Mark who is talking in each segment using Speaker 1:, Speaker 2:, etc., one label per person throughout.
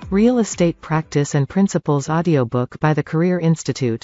Speaker 1: Real Estate Practice and Principles audiobook by the Career Institute.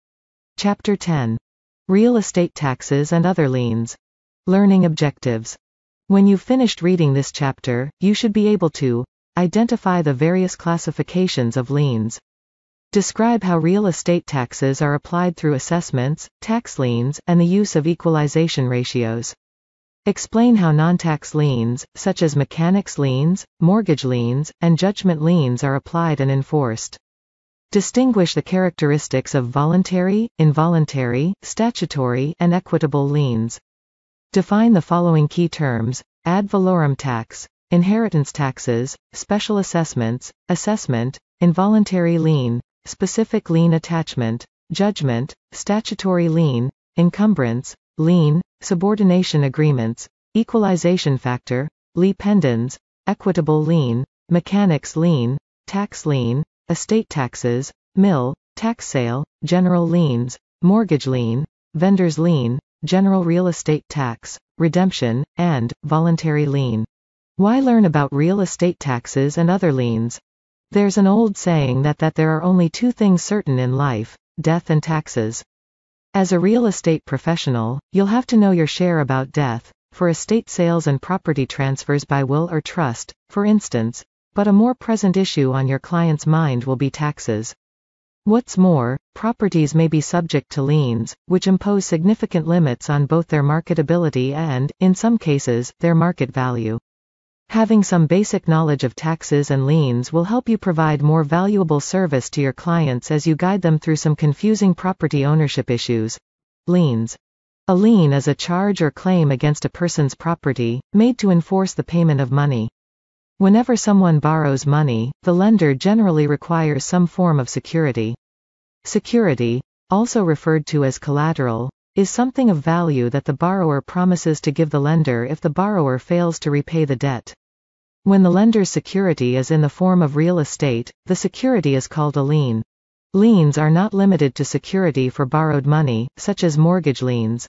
Speaker 1: Chapter 10. Real Estate Taxes and Other Liens. Learning Objectives. When you've finished reading this chapter, you should be able to identify the various classifications of liens. Describe how real estate taxes are applied through assessments, tax liens, and the use of equalization ratios. Explain how non-tax liens, such as mechanics liens, mortgage liens, and judgment liens are applied and enforced. Distinguish the characteristics of voluntary, involuntary, statutory, and equitable liens. Define the following key terms: ad valorem tax, inheritance taxes, special assessments, assessment, involuntary lien, specific lien attachment, judgment, statutory lien, encumbrance, lien, subordination agreements, equalization factor, lien pendens, equitable lien, mechanics lien, tax lien, estate taxes, mill, tax sale, general liens, mortgage lien, vendor's lien, general real estate tax, redemption, and voluntary lien. Why learn about real estate taxes and other liens? There's an old saying that there are only two things certain in life: death and taxes. As a real estate professional, you'll have to know your share about death, for estate sales and property transfers by will or trust, for instance, but a more present issue on your client's mind will be taxes. What's more, properties may be subject to liens, which impose significant limits on both their marketability and, in some cases, their market value. Having some basic knowledge of taxes and liens will help you provide more valuable service to your clients as you guide them through some confusing property ownership issues. Liens. A lien is a charge or claim against a person's property, made to enforce the payment of money. Whenever someone borrows money, the lender generally requires some form of security. Security, also referred to as collateral, is something of value that the borrower promises to give the lender if the borrower fails to repay the debt. When the lender's security is in the form of real estate, the security is called a lien. Liens are not limited to security for borrowed money, such as mortgage liens.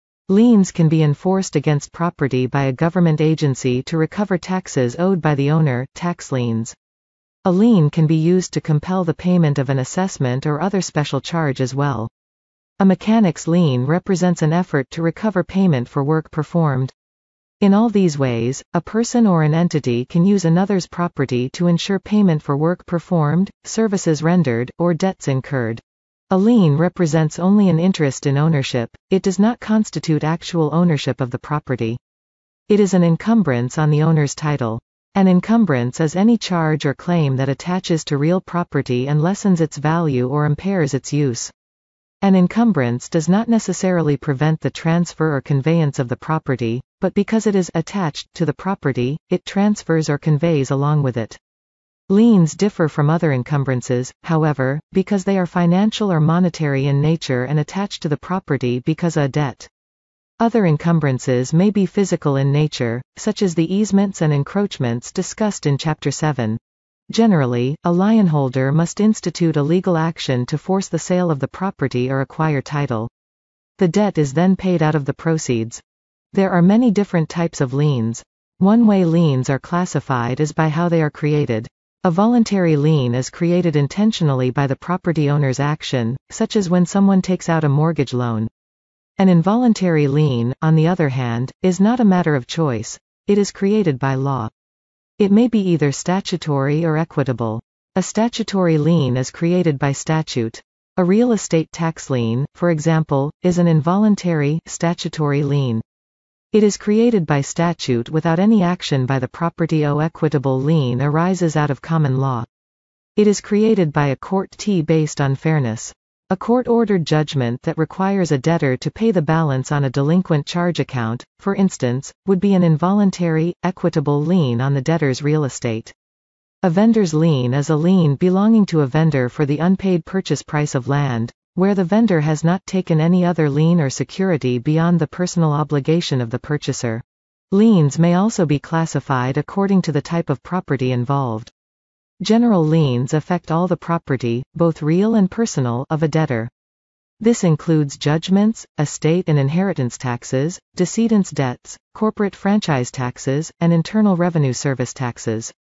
Speaker 1: Liens can be enforced against property by a government agency to recover taxes owed by the owner, tax liens. A lien can be used to compel the payment of an assessment or other special charge as well. A mechanics lien represents an effort to recover payment for work performed. In all these ways, a person or an entity can use another's property to ensure payment for work performed, services rendered, or debts incurred. A lien represents only an interest in ownership; it does not constitute actual ownership of the property. It is an encumbrance on the owner's title. An encumbrance is any charge or claim that attaches to real property and lessens its value or impairs its use. An encumbrance does not necessarily prevent the transfer or conveyance of the property, but because it is attached to the property, it transfers or conveys along with it. Liens differ from other encumbrances, however, because they are financial or monetary in nature and attached to the property because of a debt. Other encumbrances may be physical in nature, such as the easements and encroachments discussed in Chapter 7. Generally, a lienholder must institute a legal action to force the sale of the property or acquire title. The debt is then paid out of the proceeds. There are many different types of liens. One way liens are classified is by how they are created. A voluntary lien is created intentionally by the property owner's action, such as when someone takes out a mortgage loan. An involuntary lien, on the other hand, is not a matter of choice. It is created by law. It may be either statutory or equitable. A statutory lien is created by statute. A real estate tax lien, for example, is an involuntary, statutory lien. It is created by statute without any action by the property. Equitable lien arises out of common law. It is created by a court based on fairness. A court-ordered judgment that requires a debtor to pay the balance on a delinquent charge account, for instance, would be an involuntary, equitable lien on the debtor's real estate. A vendor's lien is a lien belonging to a vendor for the unpaid purchase price of land, where the vendor has not taken any other lien or security beyond the personal obligation of the purchaser. Liens may also be classified according to the type of property involved. General liens affect all the property, both real and personal, of a debtor. This includes judgments, estate and inheritance taxes, decedent's debts, corporate franchise taxes, and Internal Revenue Service taxes.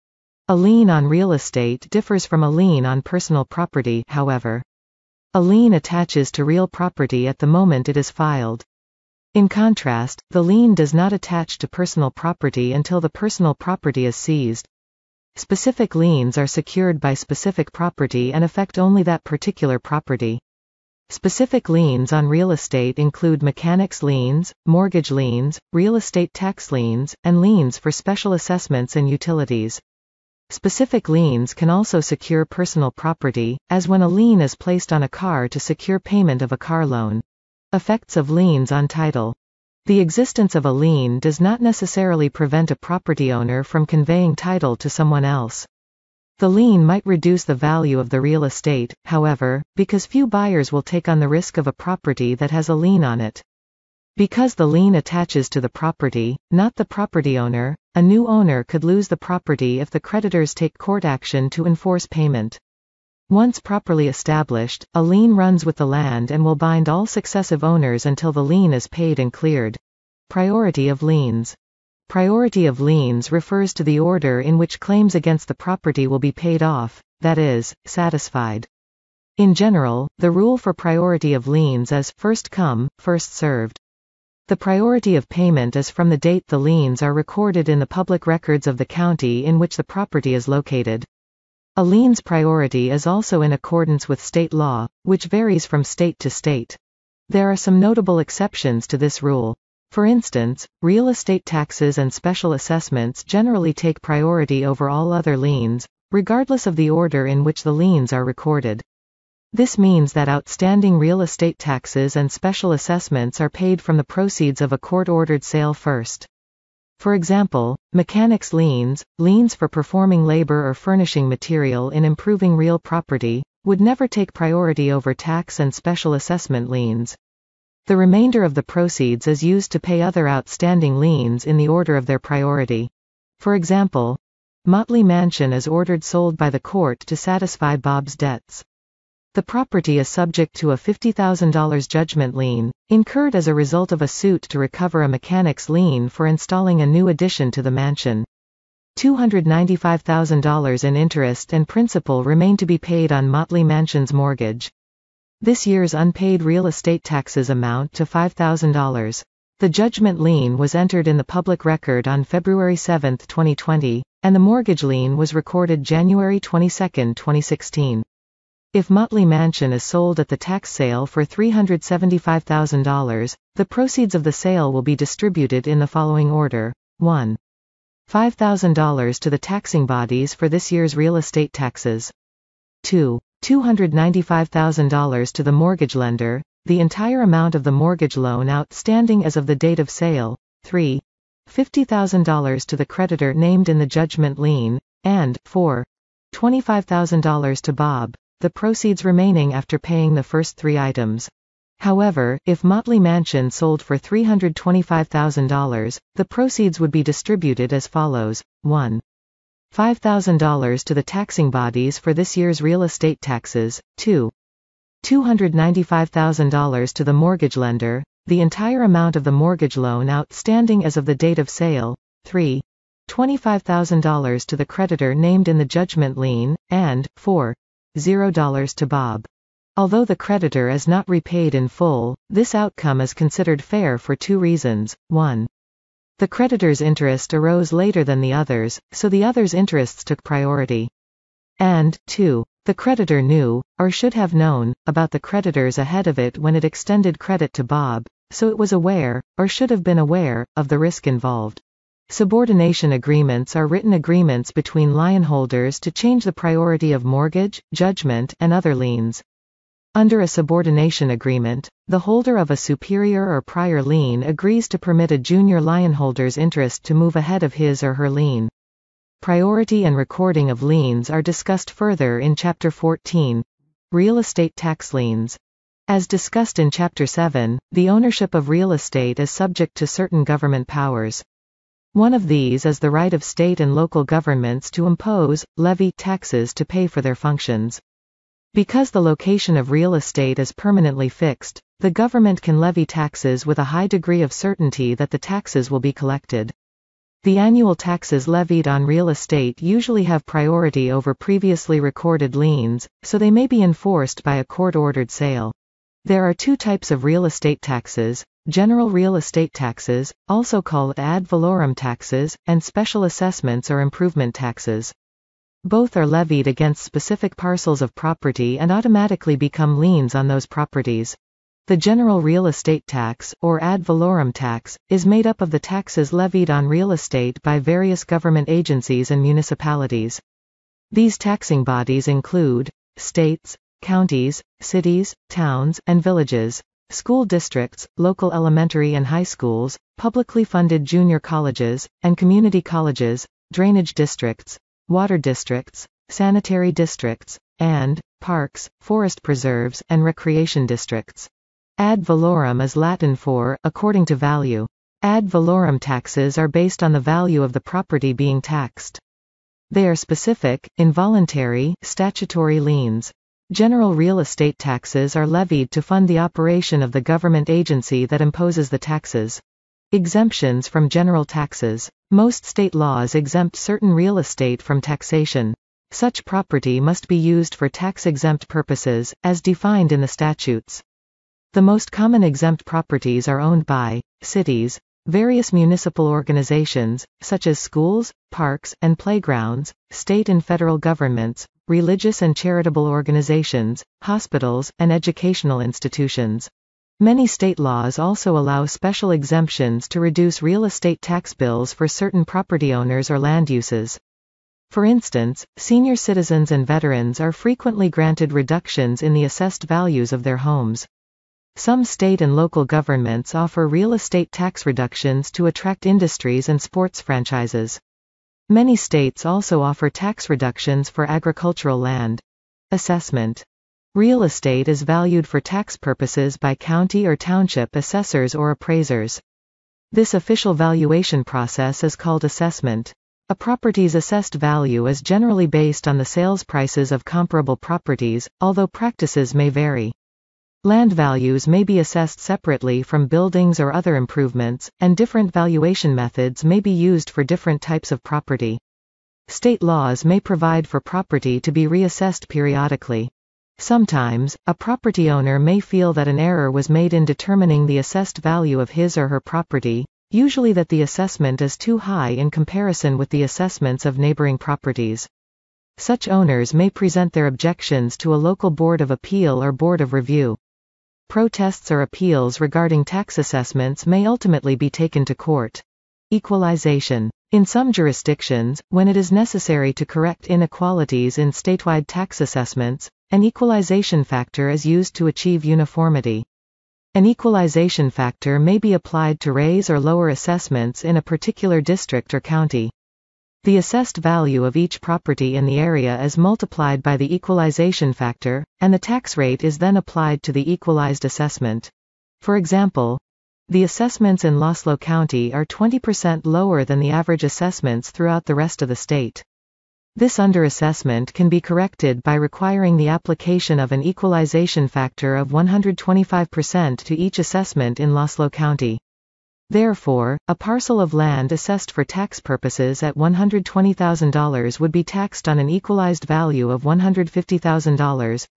Speaker 1: A lien on real estate differs from a lien on personal property, however. A lien attaches to real property at the moment it is filed. In contrast, the lien does not attach to personal property until the personal property is seized. Specific liens are secured by specific property and affect only that particular property. Specific liens on real estate include mechanics liens, mortgage liens, real estate tax liens, and liens for special assessments and utilities. Specific liens can also secure personal property, as when a lien is placed on a car to secure payment of a car loan. Effects of liens on title. The existence of a lien does not necessarily prevent a property owner from conveying title to someone else. The lien might reduce the value of the real estate, however, because few buyers will take on the risk of a property that has a lien on it. Because the lien attaches to the property, not the property owner, a new owner could lose the property if the creditors take court action to enforce payment. Once properly established, a lien runs with the land and will bind all successive owners until the lien is paid and cleared. Priority of liens. Priority of liens refers to the order in which claims against the property will be paid off, that is, satisfied. In general, the rule for priority of liens is first come, first served. The priority of payment is from the date the liens are recorded in the public records of the county in which the property is located. A lien's priority is also in accordance with state law, which varies from state to state. There are some notable exceptions to this rule. For instance, real estate taxes and special assessments generally take priority over all other liens, regardless of the order in which the liens are recorded. This means that outstanding real estate taxes and special assessments are paid from the proceeds of a court-ordered sale first. For example, mechanics liens, liens for performing labor or furnishing material in improving real property, would never take priority over tax and special assessment liens. The remainder of the proceeds is used to pay other outstanding liens in the order of their priority. For example, Motley Mansion is ordered sold by the court to satisfy Bob's debts. The property is subject to a $50,000 judgment lien, incurred as a result of a suit to recover a mechanics lien for installing a new addition to the mansion. $295,000 in interest and principal remain to be paid on Motley Mansion's mortgage. This year's unpaid real estate taxes amount to $5,000. The judgment lien was entered in the public record on February 7, 2020, and the mortgage lien was recorded January 22, 2016. If Motley Mansion is sold at the tax sale for $375,000, the proceeds of the sale will be distributed in the following order. 1. $5,000 to the taxing bodies for this year's real estate taxes. 2. $295,000 to the mortgage lender, the entire amount of the mortgage loan outstanding as of the date of sale. 3. $50,000 to the creditor named in the judgment lien, and 4. $25,000 to Bob, the proceeds remaining after paying the first three items. However, if Motley Mansion sold for $325,000, the proceeds would be distributed as follows. 1. $5,000 to the taxing bodies for this year's real estate taxes. 2. $295,000 to the mortgage lender, the entire amount of the mortgage loan outstanding as of the date of sale. 3. $25,000 to the creditor named in the judgment lien, and 4. $0 to Bob. Although the creditor is not repaid in full, this outcome is considered fair for two reasons. 1. The creditor's interest arose later than the others, so the others' interests took priority. And 2. The creditor knew, or should have known, about the creditors ahead of it when it extended credit to Bob, so it was aware, or should have been aware, of the risk involved. Subordination agreements are written agreements between lienholders to change the priority of mortgage, judgment, and other liens. Under a subordination agreement, the holder of a superior or prior lien agrees to permit a junior lienholder's interest to move ahead of his or her lien. Priority and recording of liens are discussed further in Chapter 14, Real Estate Tax Liens. As discussed in Chapter 7, the ownership of real estate is subject to certain government powers. One of these is the right of state and local governments to impose, levy taxes to pay for their functions. Because the location of real estate is permanently fixed, the government can levy taxes with a high degree of certainty that the taxes will be collected. The annual taxes levied on real estate usually have priority over previously recorded liens, so they may be enforced by a court-ordered sale. There are two types of real estate taxes: general real estate taxes, also called ad valorem taxes, and special assessments or improvement taxes. Both are levied against specific parcels of property and automatically become liens on those properties. The general real estate tax, or ad valorem tax, is made up of the taxes levied on real estate by various government agencies and municipalities. These taxing bodies include states, counties, cities, towns, and villages, school districts, local elementary and high schools, publicly funded junior colleges, and community colleges, drainage districts, water districts, sanitary districts, and parks, forest preserves, and recreation districts. Ad valorem is Latin for according to value. Ad valorem taxes are based on the value of the property being taxed. They are specific, involuntary, statutory liens. General real estate taxes are levied to fund the operation of the government agency that imposes the taxes. Exemptions from general taxes. Most state laws exempt certain real estate from taxation. Such property must be used for tax-exempt purposes, as defined in the statutes. The most common exempt properties are owned by cities, various municipal organizations, such as schools, parks, and playgrounds, state and federal governments, religious and charitable organizations, hospitals, and educational institutions. Many state laws also allow special exemptions to reduce real estate tax bills for certain property owners or land uses. For instance, senior citizens and veterans are frequently granted reductions in the assessed values of their homes. Some state and local governments offer real estate tax reductions to attract industries and sports franchises. Many states also offer tax reductions for agricultural land. Assessment. Real estate is valued for tax purposes by county or township assessors or appraisers. This official valuation process is called assessment. A property's assessed value is generally based on the sales prices of comparable properties, although practices may vary. Land values may be assessed separately from buildings or other improvements, and different valuation methods may be used for different types of property. State laws may provide for property to be reassessed periodically. Sometimes, a property owner may feel that an error was made in determining the assessed value of his or her property, usually that the assessment is too high in comparison with the assessments of neighboring properties. Such owners may present their objections to a local board of appeal or board of review. Protests or appeals regarding tax assessments may ultimately be taken to court. Equalization. In some jurisdictions, when it is necessary to correct inequalities in statewide tax assessments, an equalization factor is used to achieve uniformity. An equalization factor may be applied to raise or lower assessments in a particular district or county. The assessed value of each property in the area is multiplied by the equalization factor, and the tax rate is then applied to the equalized assessment. For example, the assessments in Loslo County are 20% lower than the average assessments throughout the rest of the state. This underassessment can be corrected by requiring the application of an equalization factor of 125% to each assessment in Loslo County. Therefore, a parcel of land assessed for tax purposes at $120,000 would be taxed on an equalized value of $150,000.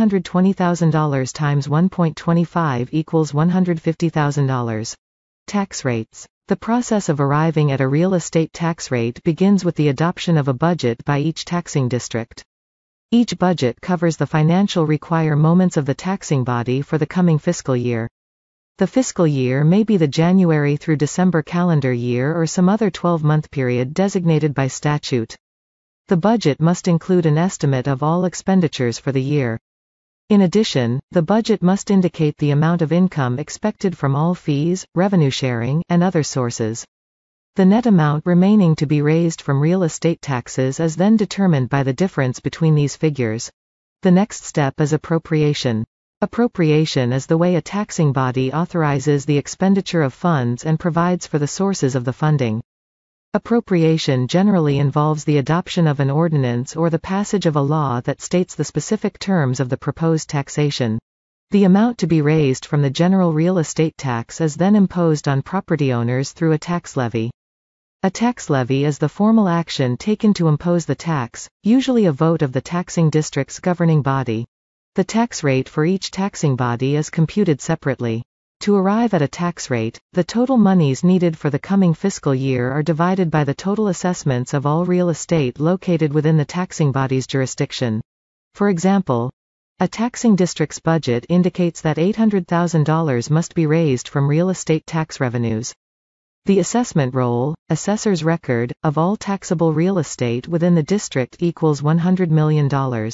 Speaker 1: $120,000 times 1.25 equals $150,000. Tax rates. The process of arriving at a real estate tax rate begins with the adoption of a budget by each taxing district. Each budget covers the financial requirements of the taxing body for the coming fiscal year. The fiscal year may be the January through December calendar year or some other 12-month period designated by statute. The budget must include an estimate of all expenditures for the year. In addition, the budget must indicate the amount of income expected from all fees, revenue sharing, and other sources. The net amount remaining to be raised from real estate taxes is then determined by the difference between these figures. The next step is appropriation. Appropriation is the way a taxing body authorizes the expenditure of funds and provides for the sources of the funding. Appropriation generally involves the adoption of an ordinance or the passage of a law that states the specific terms of the proposed taxation. The amount to be raised from the general real estate tax is then imposed on property owners through a tax levy. A tax levy is the formal action taken to impose the tax, usually a vote of the taxing district's governing body. The tax rate for each taxing body is computed separately. To arrive at a tax rate, the total monies needed for the coming fiscal year are divided by the total assessments of all real estate located within the taxing body's jurisdiction. For example, a taxing district's budget indicates that $800,000 must be raised from real estate tax revenues. The assessment roll, assessor's record, of all taxable real estate within the district equals $100 million.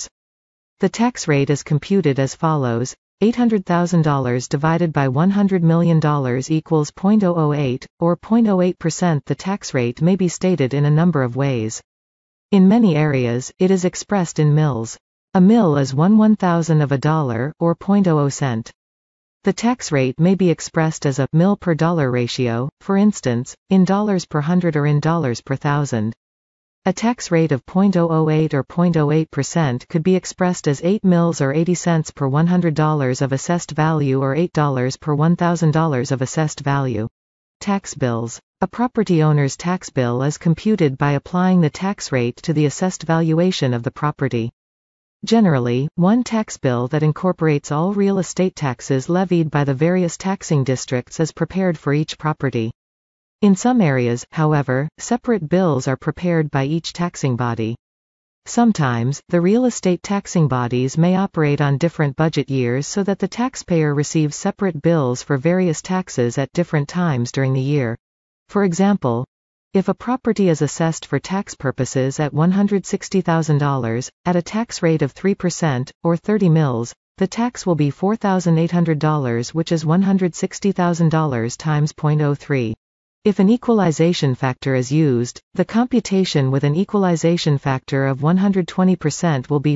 Speaker 1: The tax rate is computed as follows: $800,000 divided by $100 million equals 0.008, or 0.08%. The tax rate may be stated in a number of ways. In many areas, it is expressed in mills. A mill is 1/1000 of a dollar, or 0.00 cent. The tax rate may be expressed as a mill per dollar ratio, for instance, in dollars per hundred or in dollars per thousand. A tax rate of 0.008 or 0.08% could be expressed as 8 mills or 80 cents per $100 of assessed value or $8 per $1,000 of assessed value. Tax bills. A property owner's tax bill is computed by applying the tax rate to the assessed valuation of the property. Generally, one tax bill that incorporates all real estate taxes levied by the various taxing districts is prepared for each property. In some areas, however, separate bills are prepared by each taxing body. Sometimes, the real estate taxing bodies may operate on different budget years so that the taxpayer receives separate bills for various taxes at different times during the year. For example, if a property is assessed for tax purposes at $160,000, at a tax rate of 3%, or 30 mills, the tax will be $4,800, which is $160,000 times 0.03. If an equalization factor is used, the computation with an equalization factor of 120% will be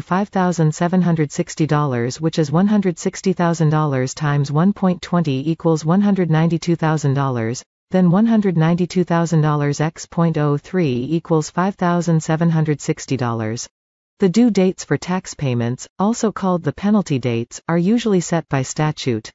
Speaker 1: $5,760, which is $160,000 times 1.20 equals $192,000. Then $192,000 x 0.03 equals $5,760. The due dates for tax payments, also called the penalty dates, are usually set by statute.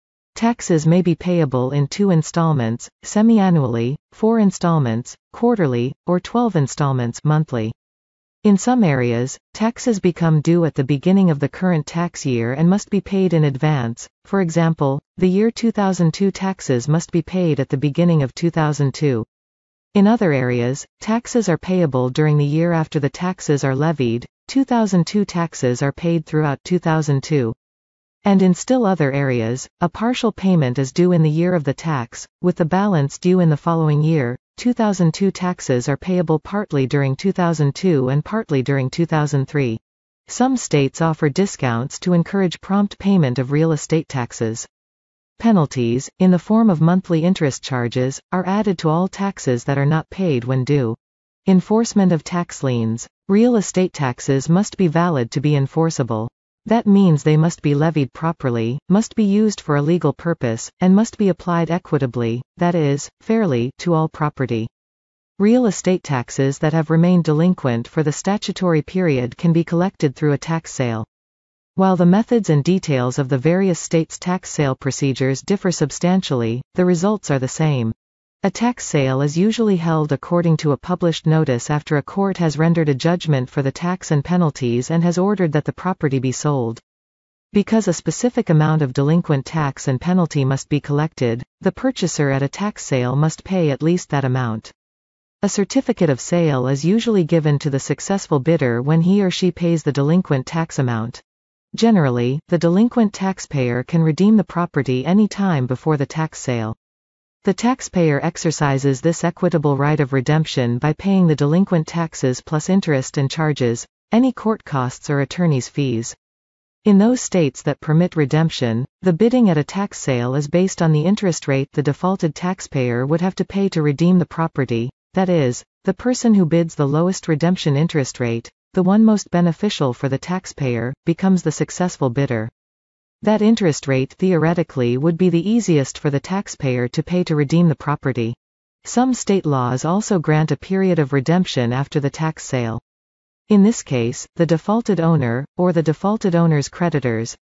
Speaker 1: Taxes may be payable in 2 installments, semi-annually, 4 installments, quarterly, or 12 installments monthly. In some areas, taxes become due at the beginning of the current tax year and must be paid in advance. For example, the year 2002 taxes must be paid at the beginning of 2002. In other areas, taxes are payable during the year after the taxes are levied. 2002 taxes are paid throughout 2002. And in still other areas, a partial payment is due in the year of the tax, with the balance due in the following year. 2002 taxes are payable partly during 2002 and partly during 2003. Some states offer discounts to encourage prompt payment of real estate taxes. Penalties, in the form of monthly interest charges, are added to all taxes that are not paid when due. Enforcement of tax liens. Real estate taxes must be valid to be enforceable. That means they must be levied properly, must be used for a legal purpose, and must be applied equitably, that is, fairly, to all property. Real estate taxes that have remained delinquent for the statutory period can be collected through a tax sale. While the methods and details of the various states' tax sale procedures differ substantially, the results are the same. A tax sale is usually held according to a published notice after a court has rendered a judgment for the tax and penalties and has ordered that the property be sold. Because a specific amount of delinquent tax and penalty must be collected, the purchaser at a tax sale must pay at least that amount. A certificate of sale is usually given to the successful bidder when he or she pays the delinquent tax amount. Generally, the delinquent taxpayer can redeem the property any time before the tax sale. The taxpayer exercises this equitable right of redemption by paying the delinquent taxes plus interest and charges, any court costs or attorney's fees. In those states that permit redemption, the bidding at a tax sale is based on the interest rate the defaulted taxpayer would have to pay to redeem the property, that is, the person who bids the lowest redemption interest rate, the one most beneficial for the taxpayer, becomes the successful bidder. That interest rate theoretically would be the easiest for the taxpayer to pay to redeem the property. Some state laws also grant a period of redemption after the tax sale. In this case, the defaulted owner, or the defaulted owner's creditors,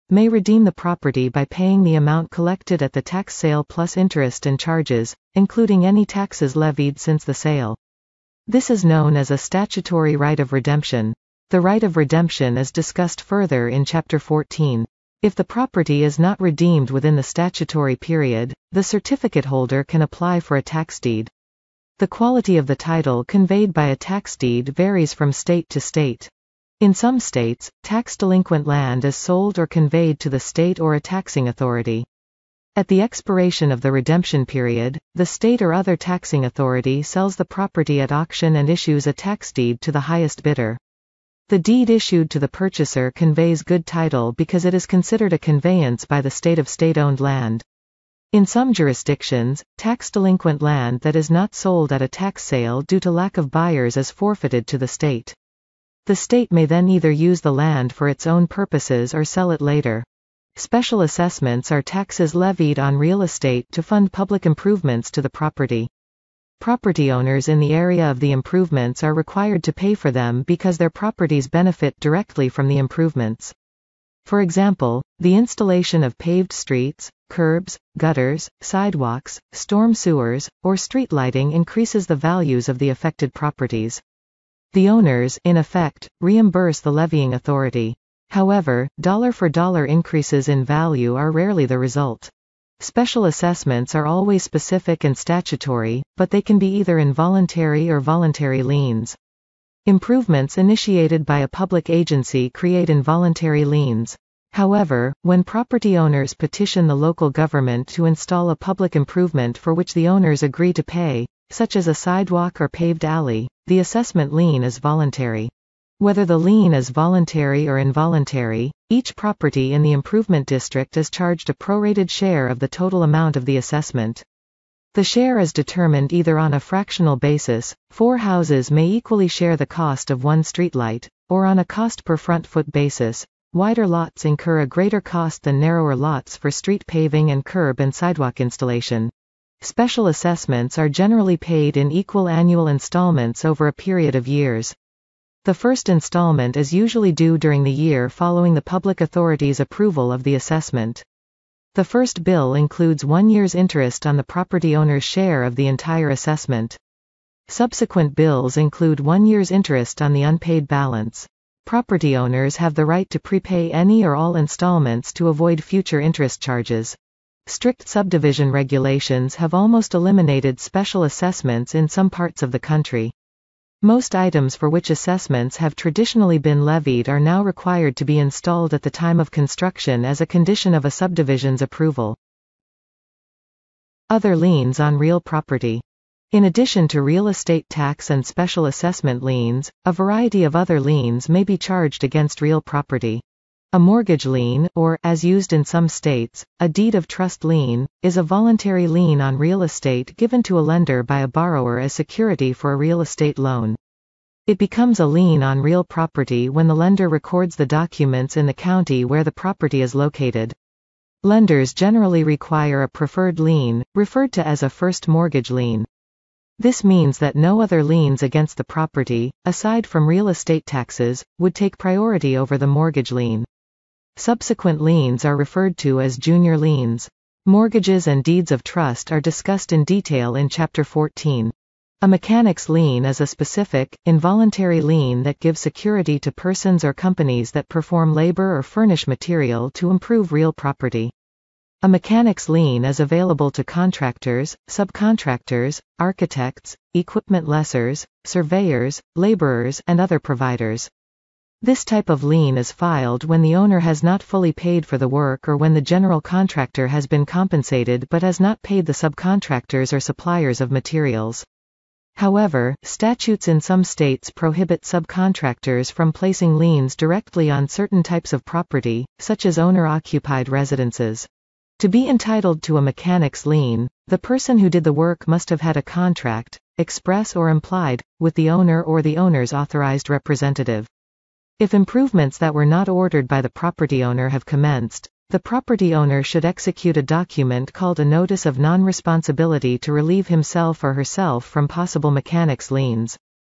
Speaker 1: may redeem the property by paying the amount collected at the tax sale plus interest and charges, including any taxes levied since the sale. This is known as a statutory right of redemption. The right of redemption is discussed further in Chapter 14. If the property is not redeemed within the statutory period, the certificate holder can apply for a tax deed. The quality of the title conveyed by a tax deed varies from state to state. In some states, tax-delinquent land is sold or conveyed to the state or a taxing authority. At the expiration of the redemption period, the state or other taxing authority sells the property at auction and issues a tax deed to the highest bidder. The deed issued to the purchaser conveys good title because it is considered a conveyance by the state of state-owned land. In some jurisdictions, tax-delinquent land that is not sold at a tax sale due to lack of buyers is forfeited to the state. The state may then either use the land for its own purposes or sell it later. Special assessments are taxes levied on real estate to fund public improvements to the property. Property owners in the area of the improvements are required to pay for them because their properties benefit directly from the improvements. For example, the installation of paved streets, curbs, gutters, sidewalks, storm sewers, or street lighting increases the values of the affected properties. The owners, in effect, reimburse the levying authority. However, dollar-for-dollar increases in value are rarely the result. Special assessments are always specific and statutory, but they can be either involuntary or voluntary liens. Improvements initiated by a public agency create involuntary liens. However, when property owners petition the local government to install a public improvement for which the owners agree to pay, such as a sidewalk or paved alley, the assessment lien is voluntary. Whether the lien is voluntary or involuntary, each property in the improvement district is charged a prorated share of the total amount of the assessment. The share is determined either on a fractional basis, 4 houses may equally share the cost of one streetlight, or on a cost per front foot basis. Wider lots incur a greater cost than narrower lots for street paving and curb and sidewalk installation. Special assessments are generally paid in equal annual installments over a period of years. The first installment is usually due during the year following the public authority's approval of the assessment. The first bill includes 1 year's interest on the property owner's share of the entire assessment. Subsequent bills include 1 year's interest on the unpaid balance. Property owners have the right to prepay any or all installments to avoid future interest charges. Strict subdivision regulations have almost eliminated special assessments in some parts of the country. Most items for which assessments have traditionally been levied are now required to be installed at the time of construction as a condition of a subdivision's approval. Other liens on real property. In addition to real estate tax and special assessment liens, a variety of other liens may be charged against real property. A mortgage lien, or, as used in some states, a deed of trust lien, is a voluntary lien on real estate given to a lender by a borrower as security for a real estate loan. It becomes a lien on real property when the lender records the documents in the county where the property is located. Lenders generally require a preferred lien, referred to as a first mortgage lien. This means that no other liens against the property, aside from real estate taxes, would take priority over the mortgage lien. Subsequent liens are referred to as junior liens. Mortgages and deeds of trust are discussed in detail in Chapter 14. A mechanic's lien is a specific, involuntary lien that gives security to persons or companies that perform labor or furnish material to improve real property. A mechanic's lien is available to contractors, subcontractors, architects, equipment lessors, surveyors, laborers, and other providers. This type of lien is filed when the owner has not fully paid for the work or when the general contractor has been compensated but has not paid the subcontractors or suppliers of materials. However, statutes in some states prohibit subcontractors from placing liens directly on certain types of property, such as owner-occupied residences. To be entitled to a mechanic's lien, the person who did the work must have had a contract, express or implied, with the owner or the owner's authorized representative. If improvements that were not ordered by the property owner have commenced, the property owner should execute a document called a Notice of Non-Responsibility to relieve himself or herself from possible mechanic's liens.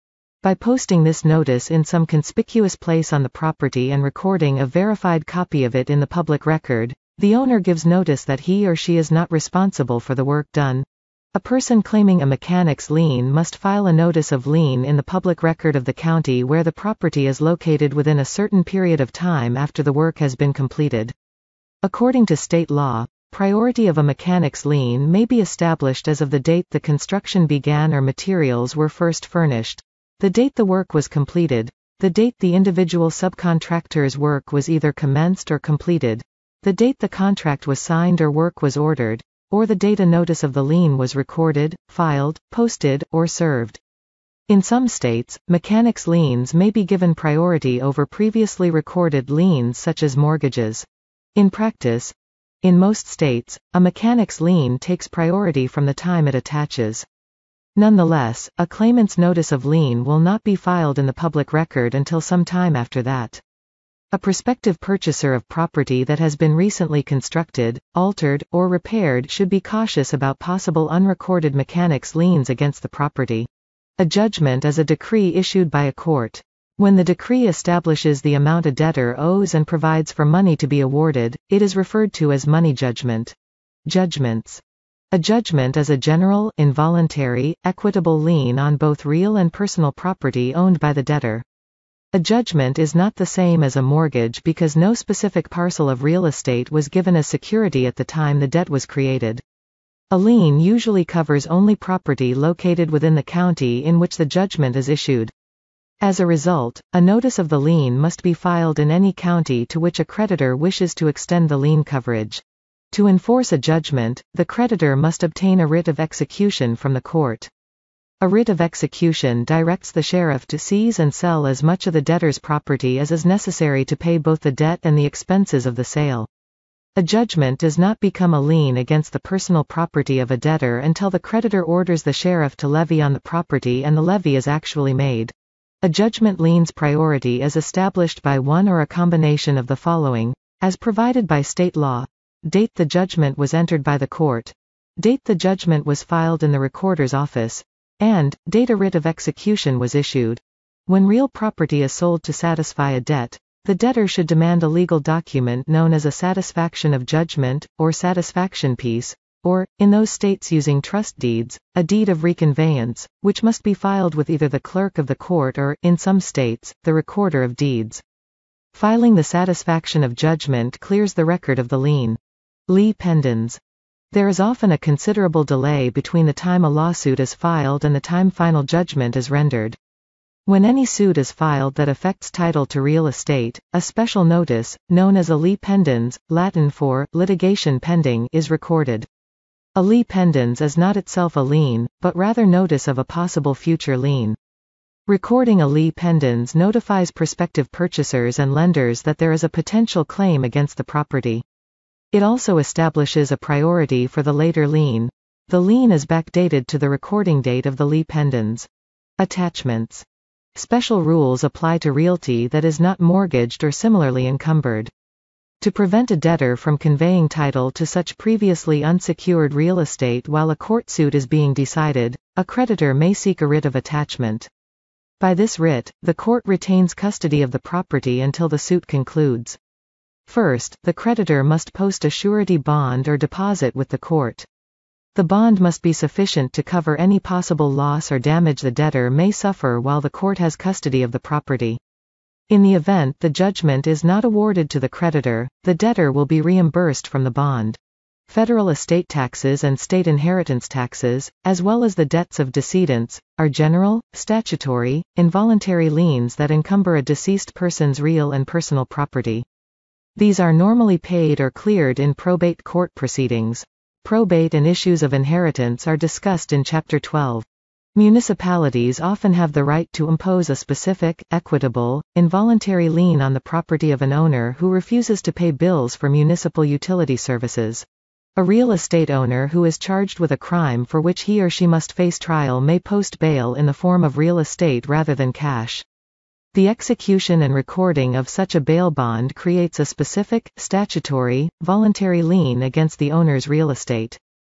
Speaker 1: By posting this notice in some conspicuous place on the property and recording a verified copy of it in the public record, the owner gives notice that he or she is not responsible for the work done. A person claiming a mechanic's lien must file a notice of lien in the public record of the county where the property is located within a certain period of time after the work has been completed. According to state law, priority of a mechanic's lien may be established as of the date the construction began or materials were first furnished, the date the work was completed, the date the individual subcontractor's work was either commenced or completed, the date the contract was signed or work was ordered, or the date a notice of the lien was recorded, filed, posted, or served. In some states, mechanic's liens may be given priority over previously recorded liens such as mortgages. In practice, in most states, a mechanic's lien takes priority from the time it attaches. Nonetheless, a claimant's notice of lien will not be filed in the public record until some time after that. A prospective purchaser of property that has been recently constructed, altered, or repaired should be cautious about possible unrecorded mechanic's liens against the property. A judgment is a decree issued by a court. When the decree establishes the amount a debtor owes and provides for money to be awarded, it is referred to as money judgment. Judgments. A judgment is a general, involuntary, equitable lien on both real and personal property owned by the debtor. A judgment is not the same as a mortgage because no specific parcel of real estate was given as security at the time the debt was created. A lien usually covers only property located within the county in which the judgment is issued. As a result, a notice of the lien must be filed in any county to which a creditor wishes to extend the lien coverage. To enforce a judgment, the creditor must obtain a writ of execution from the court. A writ of execution directs the sheriff to seize and sell as much of the debtor's property as is necessary to pay both the debt and the expenses of the sale. A judgment does not become a lien against the personal property of a debtor until the creditor orders the sheriff to levy on the property and the levy is actually made. A judgment lien's priority is established by one or a combination of the following, as provided by state law: date the judgment was entered by the court, date the judgment was filed in the recorder's office, and date a writ of execution was issued. When real property is sold to satisfy a debt, the debtor should demand a legal document known as a satisfaction of judgment, or satisfaction piece, or, in those states using trust deeds, a deed of reconveyance, which must be filed with either the clerk of the court or, in some states, the recorder of deeds. Filing the satisfaction of judgment clears the record of the lien. Lien pendens. There is often a considerable delay between the time a lawsuit is filed and the time final judgment is rendered. When any suit is filed that affects title to real estate, a special notice, known as a lien pendens, Latin for litigation pending, is recorded. A lien pendens is not itself a lien, but rather notice of a possible future lien. Recording a lien pendens notifies prospective purchasers and lenders that there is a potential claim against the property. It also establishes a priority for the later lien. The lien is backdated to the recording date of the lien pendens. Attachments. Special rules apply to realty that is not mortgaged or similarly encumbered. To prevent a debtor from conveying title to such previously unsecured real estate while a court suit is being decided, a creditor may seek a writ of attachment. By this writ, the court retains custody of the property until the suit concludes. First, the creditor must post a surety bond or deposit with the court. The bond must be sufficient to cover any possible loss or damage the debtor may suffer while the court has custody of the property. In the event the judgment is not awarded to the creditor, the debtor will be reimbursed from the bond. Federal estate taxes and state inheritance taxes, as well as the debts of decedents, are general, statutory, involuntary liens that encumber a deceased person's real and personal property. These are normally paid or cleared in probate court proceedings. Probate and issues of inheritance are discussed in Chapter 12. Municipalities often have the right to impose a specific, equitable, involuntary lien on the property of an owner who refuses to pay bills for municipal utility services. A real estate owner who is charged with a crime for which he or she must face trial may post bail in the form of real estate rather than cash. The execution and recording of such a bail bond creates a specific, statutory, voluntary lien against the owner's real estate.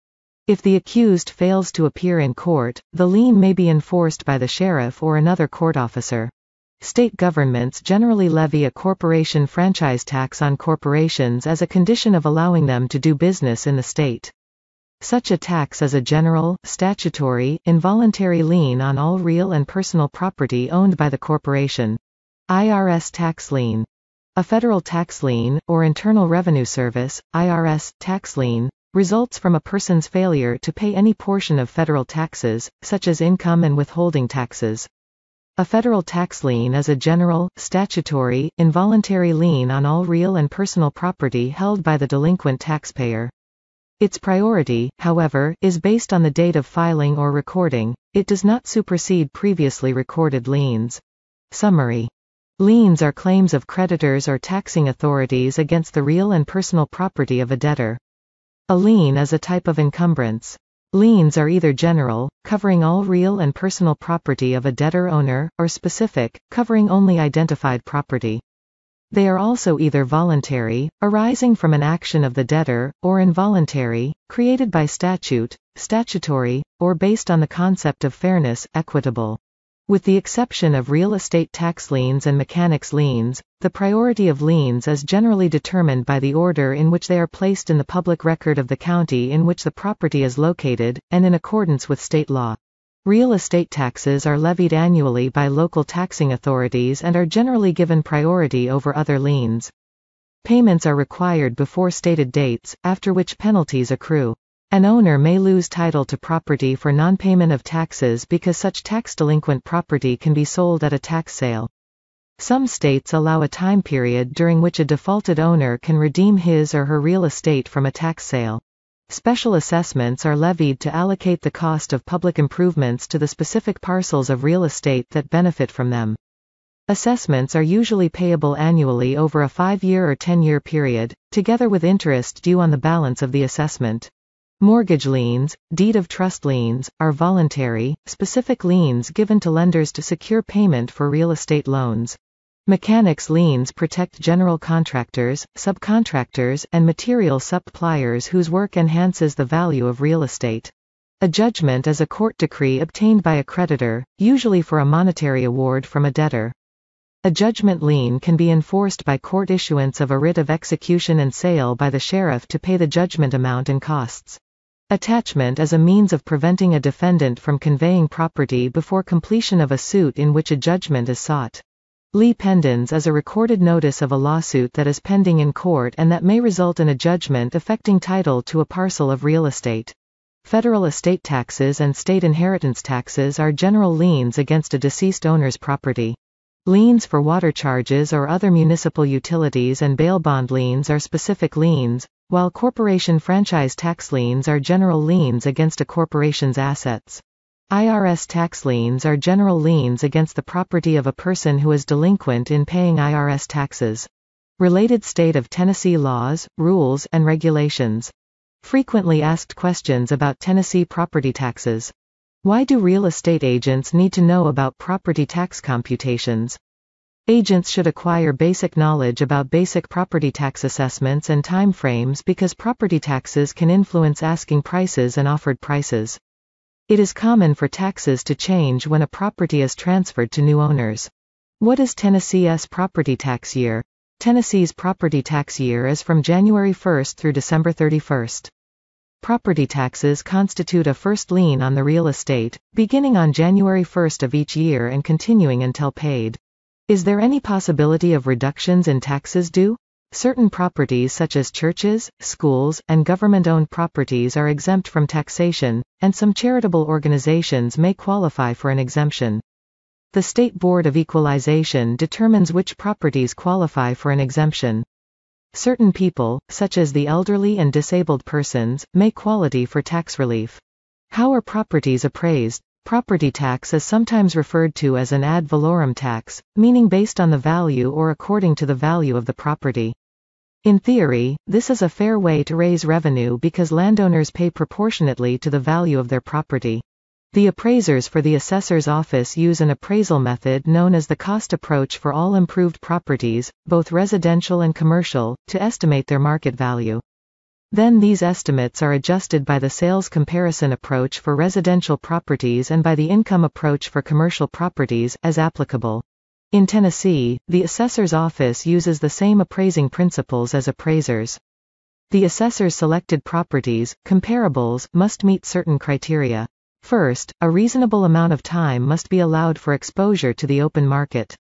Speaker 1: If the accused fails to appear in court, the lien may be enforced by the sheriff or another court officer. State governments generally levy a corporation franchise tax on corporations as a condition of allowing them to do business in the state. Such a tax is a general, statutory, involuntary lien on all real and personal property owned by the corporation. IRS tax lien. A federal tax lien, or Internal Revenue Service, IRS, tax lien, results from a person's failure to pay any portion of federal taxes, such as income and withholding taxes. A federal tax lien is a general, statutory, involuntary lien on all real and personal property held by the delinquent taxpayer. Its priority, however, is based on the date of filing or recording. It does not supersede previously recorded liens. Summary. Liens are claims of creditors or taxing authorities against the real and personal property of a debtor. A lien is a type of encumbrance. Liens are either general, covering all real and personal property of a debtor-owner, or specific, covering only identified property. They are also either voluntary, arising from an action of the debtor, or involuntary, created by statute, statutory, or based on the concept of fairness, equitable. With the exception of real estate tax liens and mechanics liens, the priority of liens is generally determined by the order in which they are placed in the public record of the county in which the property is located, and in accordance with state law. Real estate taxes are levied annually by local taxing authorities and are generally given priority over other liens. Payments are required before stated dates, after which penalties accrue. An owner may lose title to property for non-payment of taxes because such tax-delinquent property can be sold at a tax sale. Some states allow a time period during which a defaulted owner can redeem his or her real estate from a tax sale. Special assessments are levied to allocate the cost of public improvements to the specific parcels of real estate that benefit from them. Assessments are usually payable annually over a 5-year or 10-year period, together with interest due on the balance of the assessment. Mortgage liens, deed of trust liens, are voluntary, specific liens given to lenders to secure payment for real estate loans. Mechanics liens protect general contractors, subcontractors, and material suppliers whose work enhances the value of real estate. A judgment is a court decree obtained by a creditor, usually for a monetary award from a debtor. A judgment lien can be enforced by court issuance of a writ of execution and sale by the sheriff to pay the judgment amount and costs. Attachment is a means of preventing a defendant from conveying property before completion of a suit in which a judgment is sought. Lea pendens is a recorded notice of a lawsuit that is pending in court and that may result in a judgment affecting title to a parcel of real estate. Federal estate taxes and state inheritance taxes are general liens against a deceased owner's property. Liens for water charges or other municipal utilities and bail bond liens are specific liens, while corporation franchise tax liens are general liens against a corporation's assets. IRS tax liens are general liens against the property of a person who is delinquent in paying IRS taxes. Related state of Tennessee laws, rules, and regulations. Frequently asked questions about Tennessee property taxes. Why do real estate agents need to know about property tax computations? Agents should acquire basic knowledge about basic property tax assessments and time frames because property taxes can influence asking prices and offered prices. It is common for taxes to change when a property is transferred to new owners. What is Tennessee's property tax year? Tennessee's property tax year is from January 1 through December 31. Property taxes constitute a first lien on the real estate, beginning on January 1 of each year and continuing until paid. Is there any possibility of reductions in taxes due? Certain properties such as churches, schools, and government-owned properties are exempt from taxation, and some charitable organizations may qualify for an exemption. The State Board of Equalization determines which properties qualify for an exemption. Certain people, such as the elderly and disabled persons, may qualify for tax relief. How are properties appraised? Property tax is sometimes referred to as an ad valorem tax, meaning based on the value or according to the value of the property. In theory, this is a fair way to raise revenue because landowners pay proportionately to the value of their property. The appraisers for the assessor's office use an appraisal method known as the cost approach for all improved properties, both residential and commercial, to estimate their market value. Then these estimates are adjusted by the sales comparison approach for residential properties and by the income approach for commercial properties, as applicable. In Tennessee, the assessor's office uses the same appraising principles as appraisers. The assessor's selected properties, comparables, must meet certain criteria. First, a reasonable amount of time must be allowed for exposure to the open market.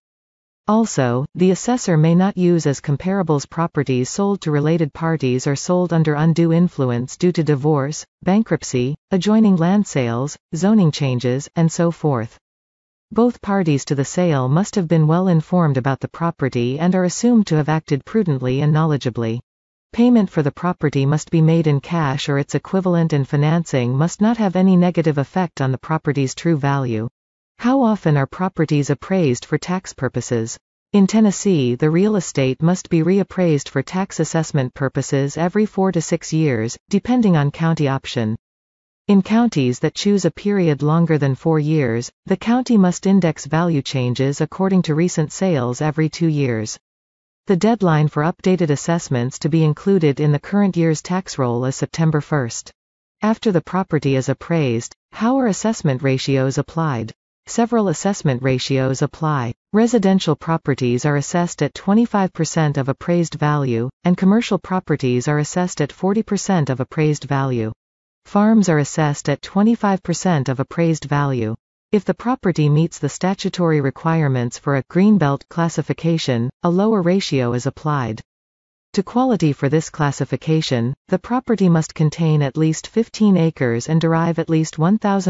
Speaker 1: Also, the assessor may not use as comparables properties sold to related parties or sold under undue influence due to divorce, bankruptcy, adjoining land sales, zoning changes, and so forth. Both parties to the sale must have been well informed about the property and are assumed to have acted prudently and knowledgeably. Payment for the property must be made in cash or its equivalent, and financing must not have any negative effect on the property's true value. How often are properties appraised for tax purposes? In Tennessee, the real estate must be reappraised for tax assessment purposes every 4 to 6 years, depending on county option. In counties that choose a period longer than 4 years, the county must index value changes according to recent sales every 2 years. The deadline for updated assessments to be included in the current year's tax roll is September 1st. After the property is appraised, how are assessment ratios applied? Several assessment ratios apply. Residential properties are assessed at 25% of appraised value, and commercial properties are assessed at 40% of appraised value. Farms are assessed at 25% of appraised value. If the property meets the statutory requirements for a Greenbelt classification, a lower ratio is applied. To quality for this classification, the property must contain at least 15 acres and derive at least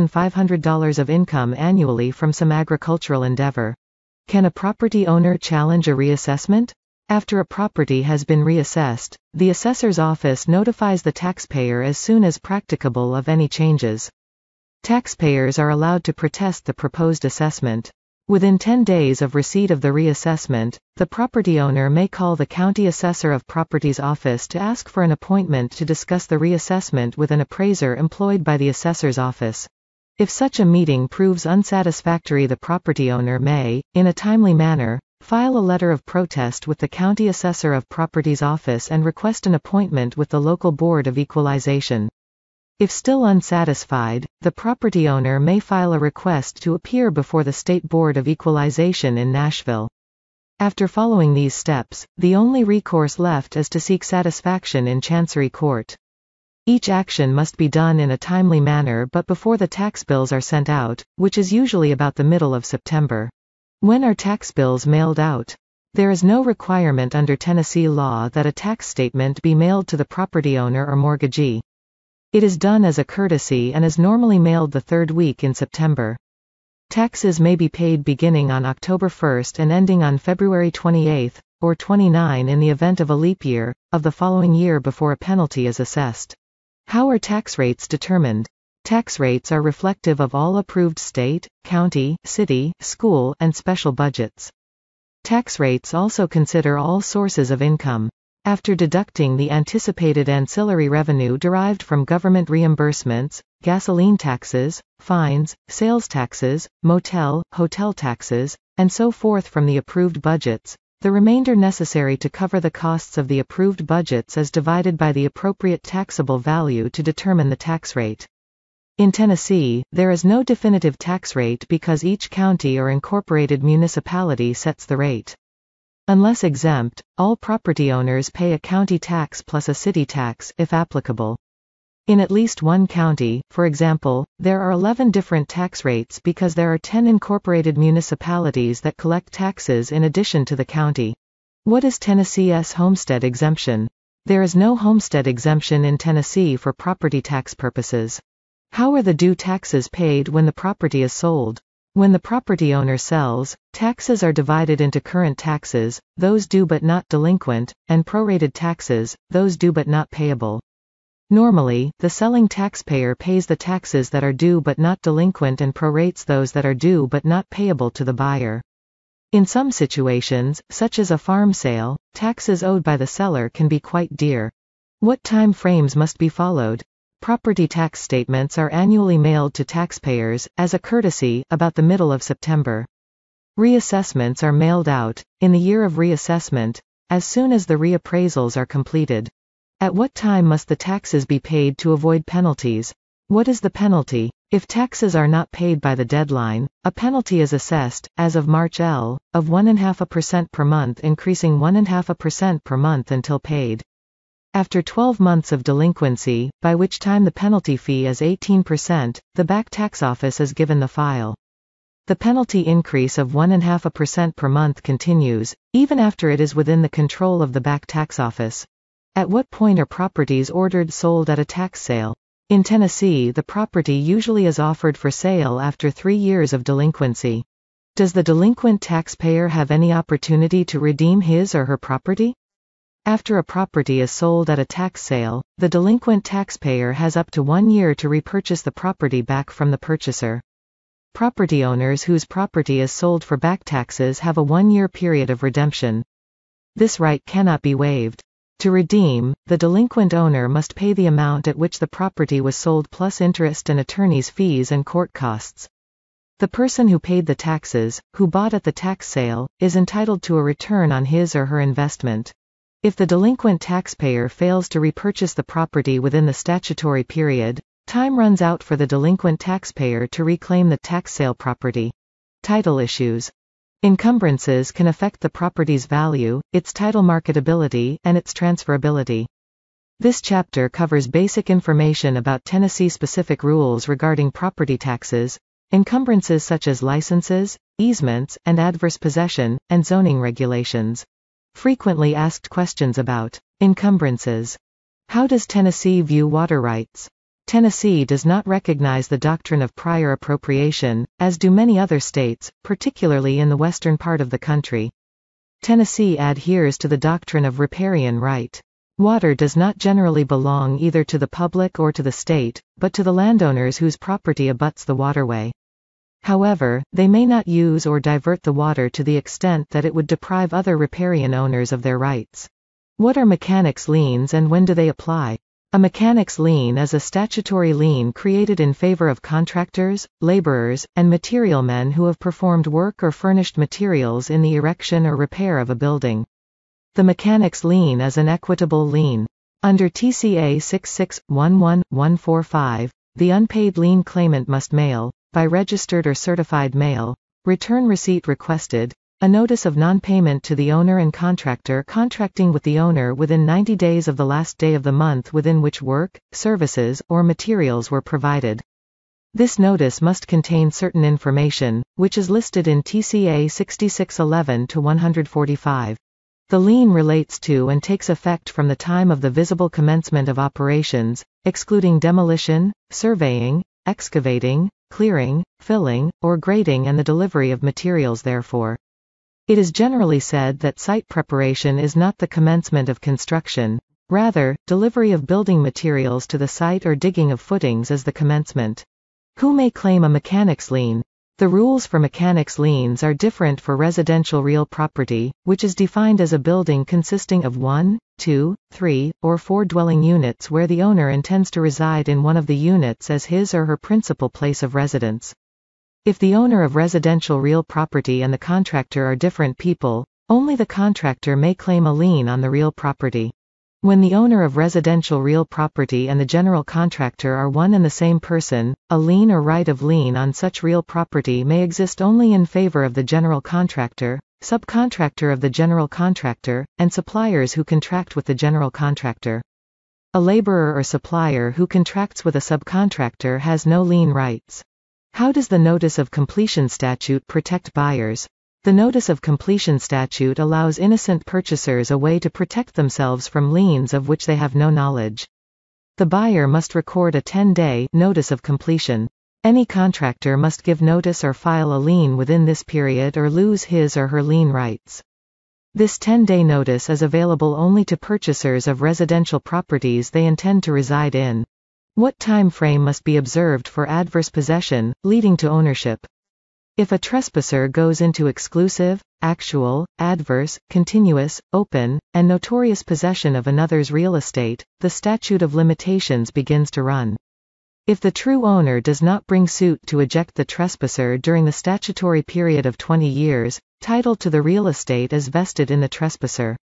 Speaker 1: $1,500 of income annually from some agricultural endeavor. Can a property owner challenge a reassessment? After a property has been reassessed, the assessor's office notifies the taxpayer as soon as practicable of any changes. Taxpayers are allowed to protest the proposed assessment. Within 10 days of receipt of the reassessment, the property owner may call the county assessor of property's office to ask for an appointment to discuss the reassessment with an appraiser employed by the assessor's office. If such a meeting proves unsatisfactory, the property owner may, in a timely manner, file a letter of protest with the county assessor of property's office and request an appointment with the local board of equalization. If still unsatisfied, the property owner may file a request to appear before the State Board of Equalization in Nashville. After following these steps, the only recourse left is to seek satisfaction in Chancery Court. Each action must be done in a timely manner but before the tax bills are sent out, which is usually about the middle of September. When are tax bills mailed out? There is no requirement under Tennessee law that a tax statement be mailed to the property owner or mortgagee. It is done as a courtesy and is normally mailed the third week in September. Taxes may be paid beginning on October 1st and ending on February 28, or 29 in the event of a leap year, of the following year before a penalty is assessed. How are tax rates determined? Tax rates are reflective of all approved state, county, city, school, and special budgets. Tax rates also consider all sources of income. After deducting the anticipated ancillary revenue derived from government reimbursements, gasoline taxes, fines, sales taxes, motel, hotel taxes, and so forth from the approved budgets, the remainder necessary to cover the costs of the approved budgets is divided by the appropriate taxable value to determine the tax rate. In Tennessee, there is no definitive tax rate because each county or incorporated municipality sets the rate. Unless exempt, all property owners pay a county tax plus a city tax, if applicable. In at least one county, for example, there are 11 different tax rates because there are 10 incorporated municipalities that collect taxes in addition to the county. What is Tennessee's homestead exemption? There is no homestead exemption in Tennessee for property tax purposes. How are the due taxes paid when the property is sold? When the property owner sells, taxes are divided into current taxes, those due but not delinquent, and prorated taxes, those due but not payable. Normally, the selling taxpayer pays the taxes that are due but not delinquent and prorates those that are due but not payable to the buyer. In some situations, such as a farm sale, taxes owed by the seller can be quite dear. What time frames must be followed? Property tax statements are annually mailed to taxpayers, as a courtesy, about the middle of September. Reassessments are mailed out, in the year of reassessment, as soon as the reappraisals are completed. At what time must the taxes be paid to avoid penalties? What is the penalty? If taxes are not paid by the deadline, a penalty is assessed, as of March L, of 1.5% per month, increasing 1.5% per month until paid. After 12 months of delinquency, by which time the penalty fee is 18%, the back tax office is given the file. The penalty increase of 1.5% per month continues, even after it is within the control of the back tax office. At what point are properties ordered sold at a tax sale? In Tennessee, the property usually is offered for sale after 3 years of delinquency. Does the delinquent taxpayer have any opportunity to redeem his or her property? After a property is sold at a tax sale, the delinquent taxpayer has up to 1 year to repurchase the property back from the purchaser. Property owners whose property is sold for back taxes have a 1-year period of redemption. This right cannot be waived. To redeem, the delinquent owner must pay the amount at which the property was sold plus interest and attorney's fees and court costs. The person who paid the taxes, who bought at the tax sale, is entitled to a return on his or her investment. If the delinquent taxpayer fails to repurchase the property within the statutory period, time runs out for the delinquent taxpayer to reclaim the tax sale property. Title issues. Encumbrances can affect the property's value, its title marketability, and its transferability. This chapter covers basic information about Tennessee-specific rules regarding property taxes, encumbrances such as licenses, easements, and adverse possession, and zoning regulations. Frequently asked questions about encumbrances. How does Tennessee view water rights? Tennessee does not recognize the doctrine of prior appropriation, as do many other states, particularly in the western part of the country. Tennessee adheres to the doctrine of riparian right. Water does not generally belong either to the public or to the state, but to the landowners whose property abuts the waterway. However, they may not use or divert the water to the extent that it would deprive other riparian owners of their rights. What are mechanics liens and when do they apply? A mechanics lien is a statutory lien created in favor of contractors, laborers, and material men who have performed work or furnished materials in the erection or repair of a building. The mechanics lien is an equitable lien. Under TCA 66-11145, the unpaid lien claimant must mail, by registered or certified mail, return receipt requested, a notice of non-payment to the owner and contractor contracting with the owner within 90 days of the last day of the month within which work, services, or materials were provided. This notice must contain certain information, which is listed in TCA 6611-145. The lien relates to and takes effect from the time of the visible commencement of operations, excluding demolition, surveying, excavating, clearing, filling, or grading and the delivery of materials therefore. It is generally said that site preparation is not the commencement of construction, rather, delivery of building materials to the site or digging of footings is the commencement. Who may claim a mechanics lien? The rules for mechanics liens are different for residential real property, which is defined as a building consisting of 1, 2, 3, or 4 dwelling units where the owner intends to reside in one of the units as his or her principal place of residence. If the owner of residential real property and the contractor are different people, only the contractor may claim a lien on the real property. When the owner of residential real property and the general contractor are one and the same person, a lien or right of lien on such real property may exist only in favor of the general contractor, subcontractor of the general contractor, and suppliers who contract with the general contractor. A laborer or supplier who contracts with a subcontractor has no lien rights. How does the Notice of Completion statute protect buyers? The Notice of Completion statute allows innocent purchasers a way to protect themselves from liens of which they have no knowledge. The buyer must record a 10-day notice of completion. Any contractor must give notice or file a lien within this period or lose his or her lien rights. This 10-day notice is available only to purchasers of residential properties they intend to reside in. What time frame must be observed for adverse possession, leading to ownership? If a trespasser goes into exclusive, actual, adverse, continuous, open, and notorious possession of another's real estate, the statute of limitations begins to run. If the true owner does not bring suit to eject the trespasser during the statutory period of 20 years, title to the real estate is vested in the trespasser.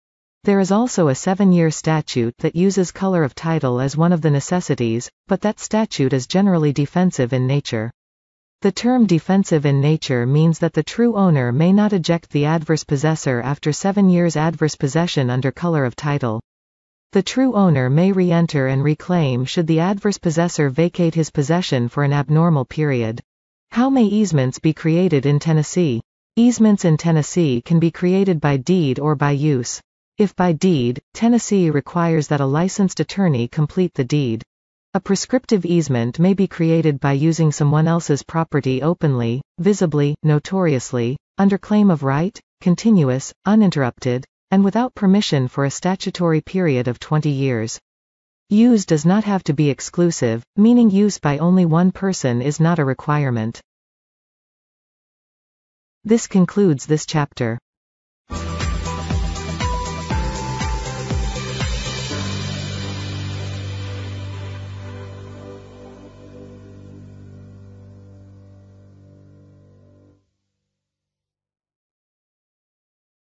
Speaker 1: There is also a 7-year statute that uses color of title as one of the necessities, but that statute is generally defensive in nature. The term defensive in nature means that the true owner may not eject the adverse possessor after 7 years adverse possession under color of title. The true owner may re-enter and reclaim should the adverse possessor vacate his possession for an abnormal period. How may easements be created in Tennessee? Easements in Tennessee can be created by deed or by use. If by deed, Tennessee requires that a licensed attorney complete the deed. A prescriptive easement may be created by using someone else's property openly, visibly, notoriously, under claim of right, continuous, uninterrupted, and without permission for a statutory period of 20 years. Use does not have to be exclusive, meaning use by only one person is not a requirement. This concludes this chapter.